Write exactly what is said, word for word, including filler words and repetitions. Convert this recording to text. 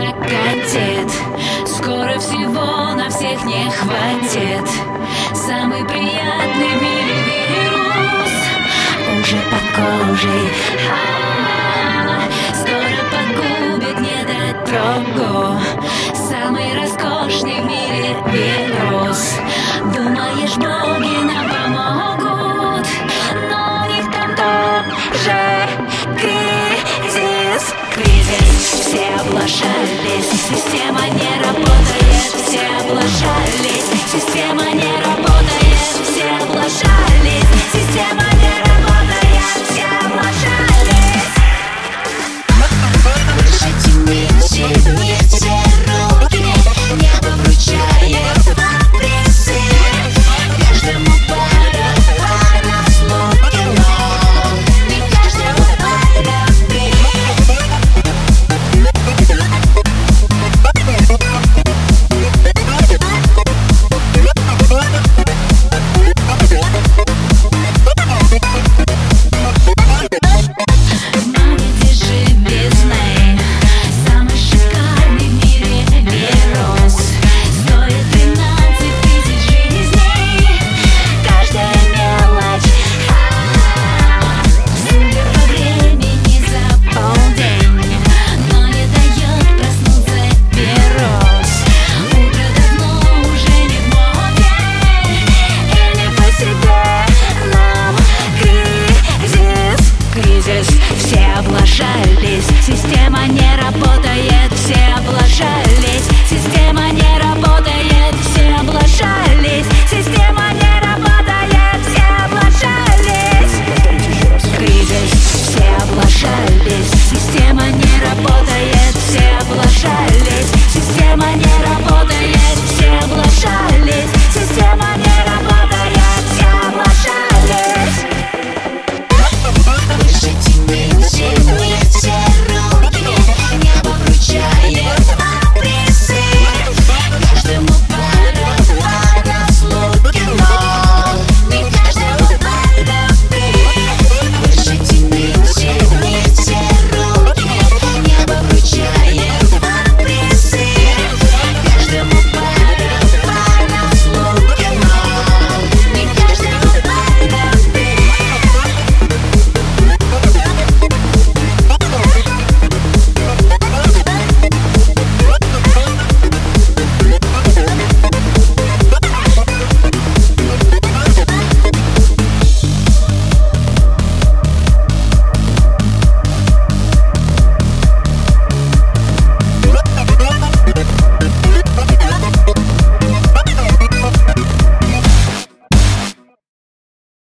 накатит. Скоро всего на всех не хватит. Самый приятный в мире вирус уже под кожей. А-а-а. Скоро погубит недотрогу. Самый роскошный в мире вирус. Думаешь, боги нам помогут, но у них там тоже кризис. Кризис, все облажались, система не работает, все облажались, система не работает, все облажались, система не работает, все облажались. Дышите мне.